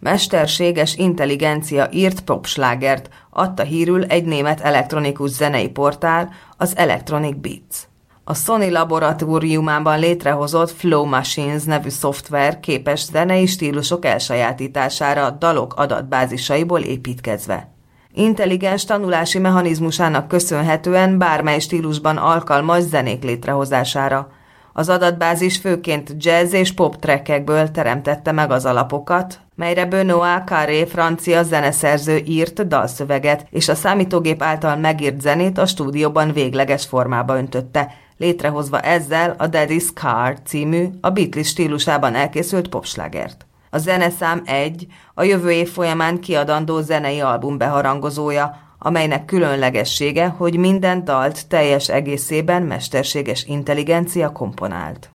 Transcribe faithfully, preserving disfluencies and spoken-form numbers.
mesterséges intelligencia írt popslágert, adta hírül egy német elektronikus zenei portál, az Electronic Beats. A Sony laboratóriumában létrehozott Flow Machines nevű szoftver képes zenei stílusok elsajátítására dalok adatbázisaiból építkezve. Intelligens tanulási mechanizmusának köszönhetően bármely stílusban alkalmas zenék létrehozására. Az adatbázis főként jazz és pop trackekből teremtette meg az alapokat, melyre Benoît Carré francia zeneszerző írt dalszöveget, és a számítógép által megírt zenét a stúdióban végleges formába öntötte, létrehozva ezzel a Daddy's Car című, a Beatles stílusában elkészült popslágert. A zeneszám egy, a jövő év folyamán kiadandó zenei album beharangozója, amelynek különlegessége, hogy minden dalt teljes egészében mesterséges intelligencia komponált.